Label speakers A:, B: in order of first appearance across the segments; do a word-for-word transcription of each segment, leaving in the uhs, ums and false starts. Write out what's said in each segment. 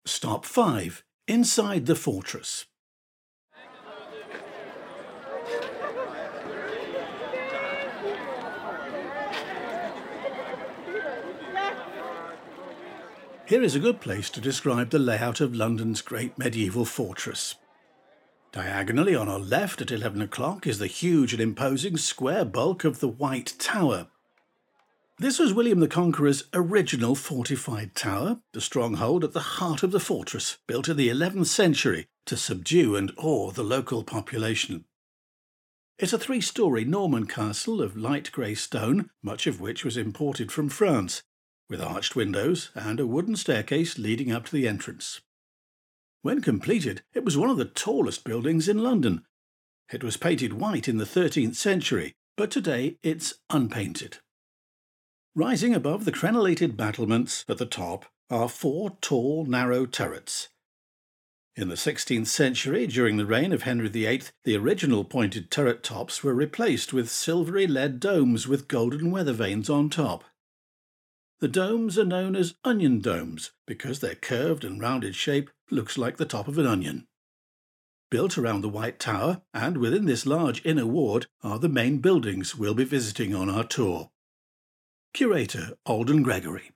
A: Stop five. Inside the fortress. Here is a good place to describe the layout of London's great medieval fortress. Diagonally on our left at eleven o'clock is the huge and imposing square bulk of the White Tower. This was William the Conqueror's original fortified tower, the stronghold at the heart of the fortress, built in the eleventh century to subdue and awe the local population. It's a three-storey Norman castle of light grey stone, much of which was imported from France, with arched windows and a wooden staircase leading up to the entrance. When completed, it was one of the tallest buildings in London. It was painted white in the thirteenth century, but today it's unpainted. Rising above the crenellated battlements at the top are four tall, narrow turrets. In the sixteenth century, during the reign of Henry the Eighth, the original pointed turret tops were replaced with silvery lead domes with golden weather vanes on top. The domes are known as onion domes because their curved and rounded shape looks like the top of an onion. Built around the White Tower and within this large inner ward are the main buildings we'll be visiting on our tour. Curator Alden Gregory.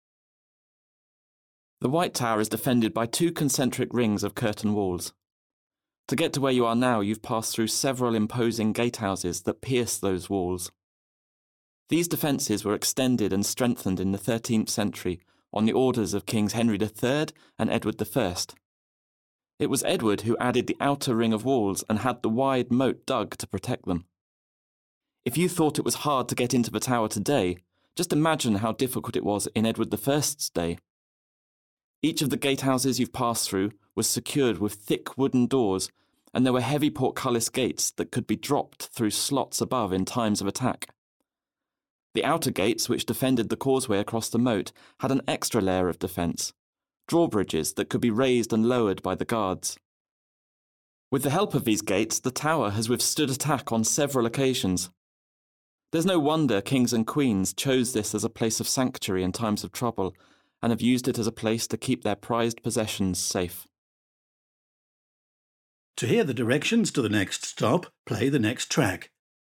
B: The White Tower is defended by two concentric rings of curtain walls. To get to where you are now, you've passed through several imposing gatehouses that pierce those walls. These defences were extended and strengthened in the thirteenth century on the orders of Kings Henry the Third and Edward the First. It was Edward who added the outer ring of walls and had the wide moat dug to protect them. If you thought it was hard to get into the tower today, just imagine how difficult it was in Edward the First's day. Each of the gatehouses you've passed through was secured with thick wooden doors, and there were heavy portcullis gates that could be dropped through slots above in times of attack. The outer gates, which defended the causeway across the moat, had an extra layer of defence, drawbridges that could be raised and lowered by the guards. With the help of these gates, the tower has withstood attack on several occasions. There's no wonder kings and queens chose this as a place of sanctuary in times of trouble, and have used it as a place to keep their prized possessions safe.
A: To hear the directions to the next stop, play the next track.